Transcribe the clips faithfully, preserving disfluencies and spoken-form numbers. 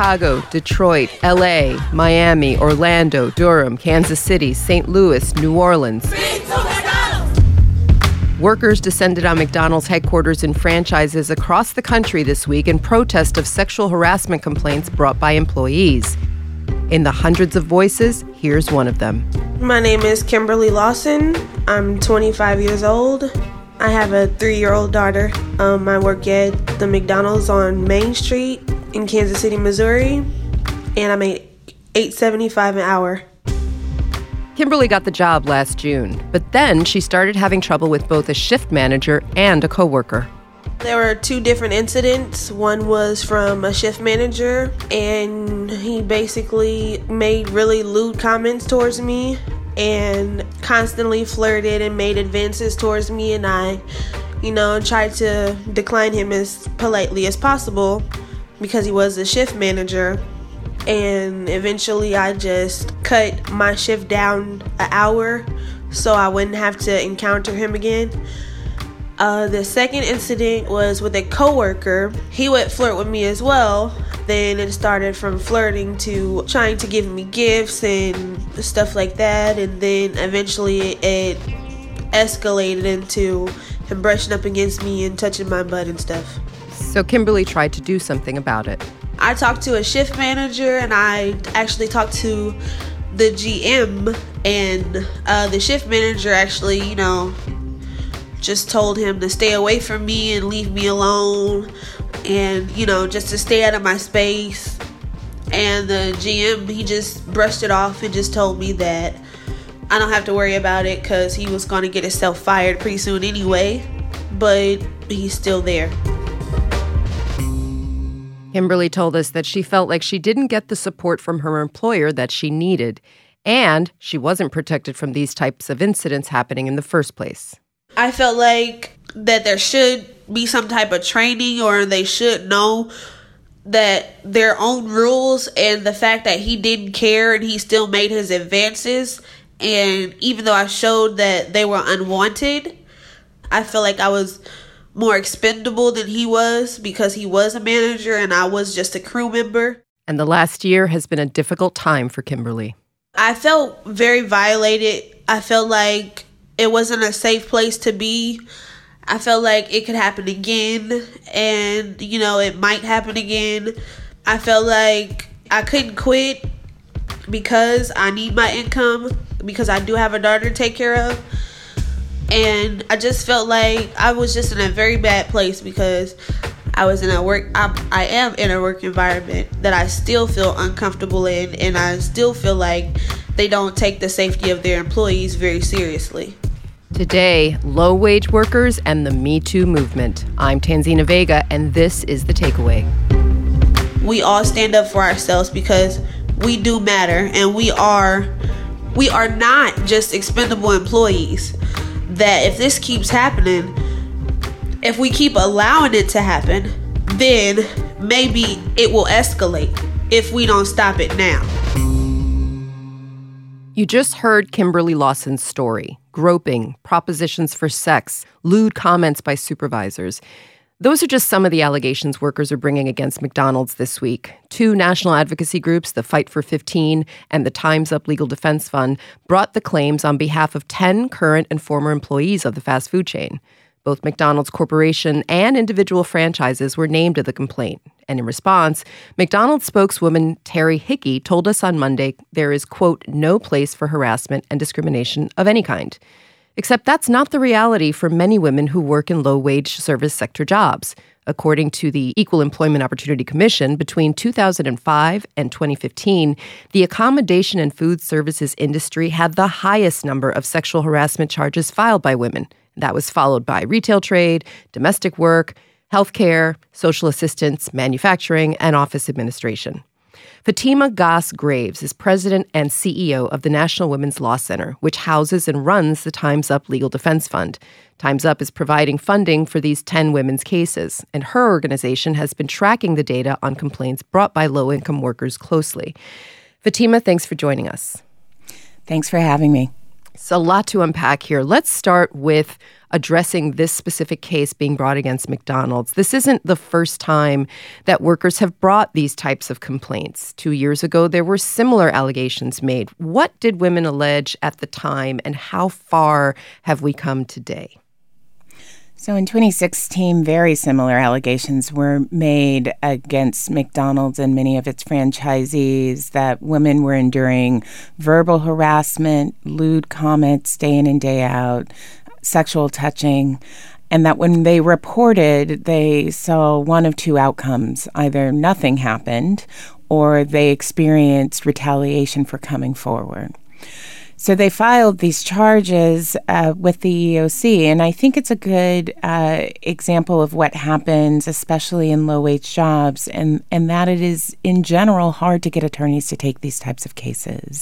Chicago, Detroit, L A, Miami, Orlando, Durham, Kansas City, Saint Louis, New Orleans. Workers descended on McDonald's headquarters and franchises across the country this week in protest of sexual harassment complaints brought by employees. In the hundreds of voices, here's one of them. My name is Kimberly Lawson. I'm twenty-five years old. I have a three-year-old daughter. Um, I work at the McDonald's on Main Street in Kansas City, Missouri, and I made eight dollars and seventy-five cents an hour. Kimberly got the job last June, but then she started having trouble with both a shift manager and a coworker. There were two different incidents. One was from a shift manager, and he basically made really lewd comments towards me and constantly flirted and made advances towards me, and I, you know, tried to decline him as politely as possible because he was a shift manager. And eventually I just cut my shift down an hour so I wouldn't have to encounter him again. Uh, the second incident was with a coworker. He would flirt with me as well. Then it started from flirting to trying to give me gifts and stuff like that. And then eventually it escalated into him brushing up against me and touching my butt and stuff. So Kimberly tried to do something about it. I talked to a shift manager, and I actually talked to the G M, and uh, the shift manager actually, you know, just told him to stay away from me and leave me alone, and, you know, just to stay out of my space. And the G M, he just brushed it off and just told me that I don't have to worry about it because he was going to get himself fired pretty soon anyway, but he's still there. Kimberly told us that she felt like she didn't get the support from her employer that she needed, and she wasn't protected from these types of incidents happening in the first place. I felt like that there should be some type of training, or they should know that their own rules, and the fact that he didn't care and he still made his advances. And even though I showed that they were unwanted, I feel like I was more expendable than he was because he was a manager and I was just a crew member. And the last year has been a difficult time for Kimberly. I felt very violated. I felt like it wasn't a safe place to be. I felt like it could happen again, and, you know, it might happen again. I felt like I couldn't quit because I need my income, because I do have a daughter to take care of. And I just felt like I was just in a very bad place because I was in a work, I, I am in a work environment that I still feel uncomfortable in, and I still feel like they don't take the safety of their employees very seriously. Today, low-wage workers and the Me Too movement. I'm Tanzina Vega, and this is The Takeaway. We all stand up for ourselves because we do matter, and we are, we are not just expendable employees. That if this keeps happening, if we keep allowing it to happen, then maybe it will escalate if we don't stop it now. You just heard Kimberly Lawson's story. Groping, propositions for sex, lewd comments by supervisors. Those are just some of the allegations workers are bringing against McDonald's this week. Two national advocacy groups, the Fight for fifteen and the Time's Up Legal Defense Fund, brought the claims on behalf of ten current and former employees of the fast food chain. Both McDonald's Corporation and individual franchises were named to the complaint. And in response, McDonald's spokeswoman Terry Hickey told us on Monday there is, quote, no place for harassment and discrimination of any kind. Except that's not the reality for many women who work in low-wage service sector jobs. According to the Equal Employment Opportunity Commission, between two thousand five and twenty fifteen, the accommodation and food services industry had the highest number of sexual harassment charges filed by women. That was followed by retail trade, domestic work, healthcare, social assistance, manufacturing, and office administration. Fatima Goss Graves is president and C E O of the National Women's Law Center, which houses and runs the Time's Up Legal Defense Fund. Time's Up is providing funding for these ten women's cases, and her organization has been tracking the data on complaints brought by low-income workers closely. Fatima, thanks for joining us. Thanks for having me. It's a lot to unpack here. Let's start with addressing this specific case being brought against McDonald's. This isn't the first time that workers have brought these types of complaints. Two years ago, there were similar allegations made. What did women allege at the time, and how far have we come today? So in twenty sixteen, very similar allegations were made against McDonald's and many of its franchisees that women were enduring verbal harassment, lewd comments day in and day out, sexual touching, and that when they reported, they saw one of two outcomes. Either nothing happened or they experienced retaliation for coming forward. So they filed these charges uh, with the E E O C, and I think it's a good uh, example of what happens, especially in low-wage jobs, and, and that it is, in general, hard to get attorneys to take these types of cases.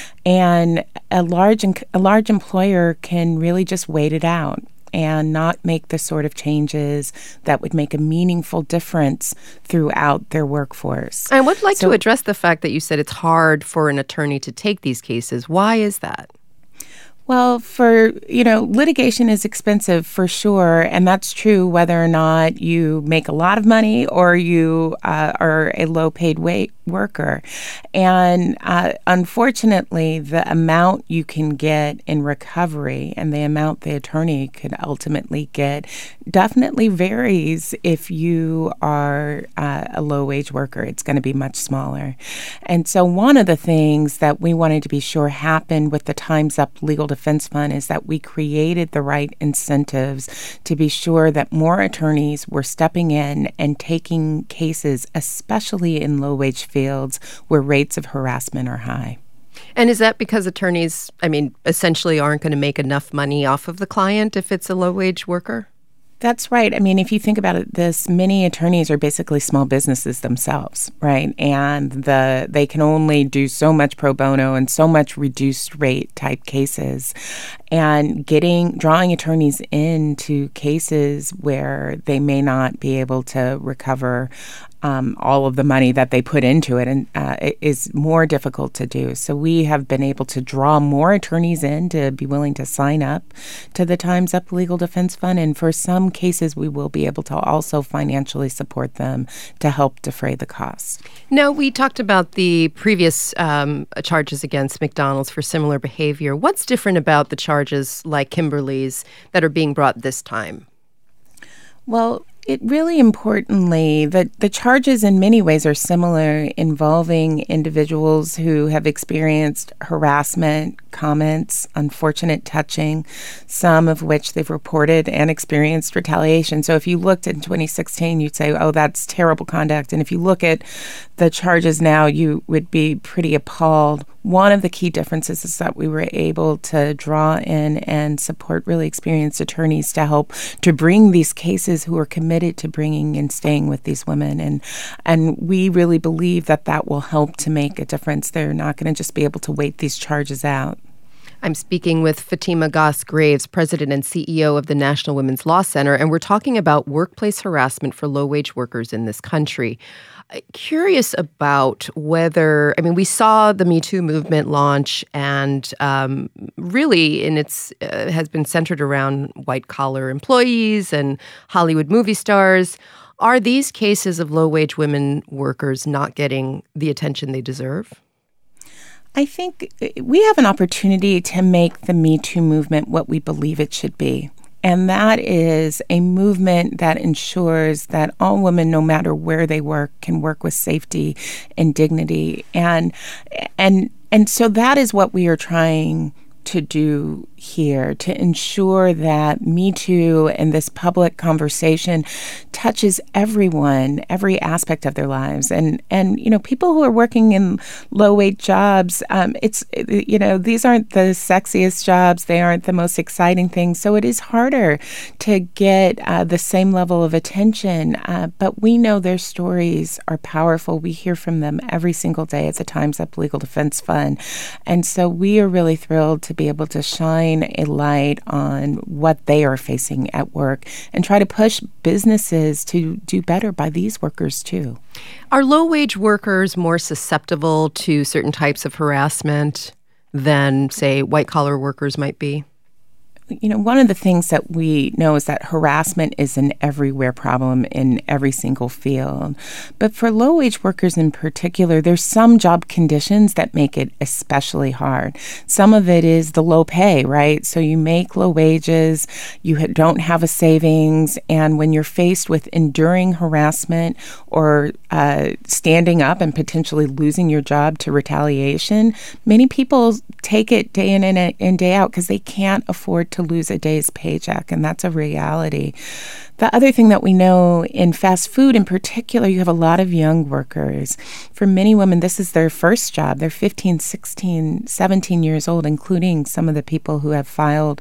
And a large a large employer can really just wait it out and not make the sort of changes that would make a meaningful difference throughout their workforce. I would like so, to address the fact that you said it's hard for an attorney to take these cases. Why is that? Well, for, you know, litigation is expensive for sure, and that's true whether or not you make a lot of money or you uh, are a low-paid wa- worker. And uh, unfortunately, the amount you can get in recovery and the amount the attorney could ultimately get definitely varies if you are uh, a low-wage worker. It's going to be much smaller. And so one of the things that we wanted to be sure happened with the Time's Up Legal Defense Fund is that we created the right incentives to be sure that more attorneys were stepping in and taking cases, especially in low-wage fields where rates of harassment are high. And is that because attorneys, I mean, essentially aren't going to make enough money off of the client if it's a low-wage worker? That's right. I mean, if you think about it, this many attorneys are basically small businesses themselves, right? And the they can only do so much pro bono and so much reduced rate type cases. And getting drawing attorneys into cases where they may not be able to recover um, all of the money that they put into it, and uh, it is more difficult to do. So we have been able to draw more attorneys in to be willing to sign up to the Time's Up Legal Defense Fund, and for some cases, we will be able to also financially support them to help defray the costs. Now, we talked about the previous um, charges against McDonald's for similar behavior. What's different about the charges like Kimberly's that are being brought this time? Well, it really importantly, the, the charges in many ways are similar, involving individuals who have experienced harassment, comments, unfortunate touching, some of which they've reported and experienced retaliation. So if you looked in twenty sixteen, you'd say, oh, that's terrible conduct. And if you look at the charges now, you would be pretty appalled. One of the key differences is that we were able to draw in and support really experienced attorneys to help to bring these cases who are committed to bringing and staying with these women. And and we really believe that that will help to make a difference. They're not going to just be able to wait these charges out. I'm speaking with Fatima Goss-Graves, president and C E O of the National Women's Law Center, and we're talking about workplace harassment for low-wage workers in this country. Curious about whether, I mean, we saw the Me Too movement launch, and um, really in its uh, has been centered around white-collar employees and Hollywood movie stars. Are these cases of low-wage women workers not getting the attention they deserve? I think we have an opportunity to make the Me Too movement what we believe it should be. And that is a movement that ensures that all women, no matter where they work, can work with safety and dignity. And and and so that is what we are trying to do here, to ensure that Me Too and this public conversation touches everyone, every aspect of their lives. And, and you know, people who are working in low-wage jobs, um, it's, you know, these aren't the sexiest jobs. They aren't the most exciting things. So it is harder to get uh, the same level of attention. Uh, but we know their stories are powerful. We hear from them every single day at the Time's Up Legal Defense Fund. And so we are really thrilled to be able to shine a light on what they are facing at work and try to push businesses to do better by these workers too. Are low-wage workers more susceptible to certain types of harassment than, say, white-collar workers might be? You know, one of the things that we know is that harassment is an everywhere problem in every single field. But for low-wage workers in particular, there's some job conditions that make it especially hard. Some of it is the low pay, right? So you make low wages, you ha- don't have a savings, and when you're faced with enduring harassment or uh, standing up and potentially losing your job to retaliation, many people take it day in and, and day out because they can't afford to to lose a day's paycheck, and that's a reality. The other thing that we know in fast food in particular, you have a lot of young workers. For many women, this is their first job. They're fifteen, sixteen, seventeen years old, including some of the people who have filed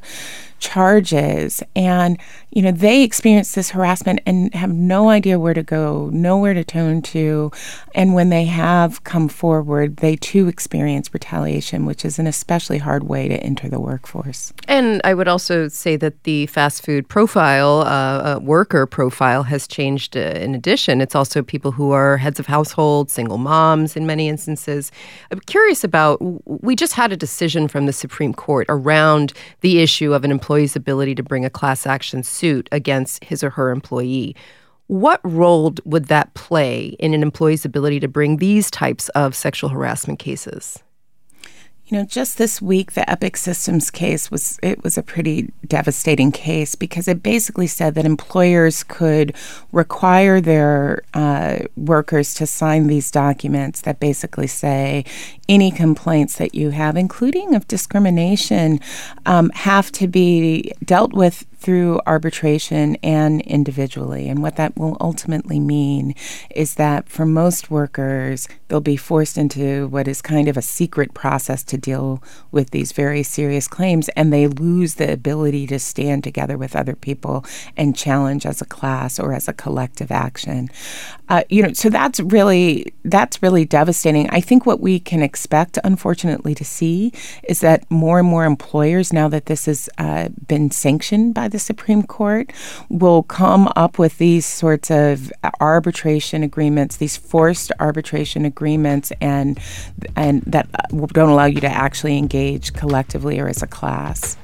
charges. And, you know, they experience this harassment and have no idea where to go, nowhere to turn to. And when they have come forward, they too experience retaliation, which is an especially hard way to enter the workforce. And I would also say that the fast food profile, uh, uh, worker profile has changed uh, in addition. It's also people who are heads of households, single moms in many instances. I'm curious about, we just had a decision from the Supreme Court around the issue of an employee's ability to bring a class action suit against his or her employee. What role would that play in an employee's ability to bring these types of sexual harassment cases? You know, just this week, the Epic Systems case was, it was a pretty devastating case because it basically said that employers could require their uh, workers to sign these documents that basically say any complaints that you have, including of discrimination, um, have to be dealt with through arbitration and individually. And what that will ultimately mean is that for most workers, they'll be forced into what is kind of a secret process to deal with these very serious claims, and they lose the ability to stand together with other people and challenge as a class or as a collective action. Uh, you know, so that's really that's really devastating. I think what we can expect, unfortunately, to see is that more and more employers, now that this has uh, been sanctioned by the Supreme Court, will come up with these sorts of arbitration agreements, these forced arbitration agreements, and and that don't allow you to actually engage collectively or as a class.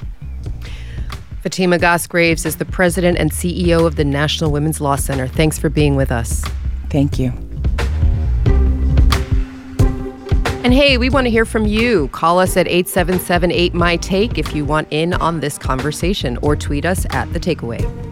Fatima Gosgraves is the president and C E O of the National Women's Law Center. Thanks for being with us. Thank you. And hey, we want to hear from you. Call us at eight seven seven eight, M Y, T A K E if you want in on this conversation, or tweet us at The Takeaway.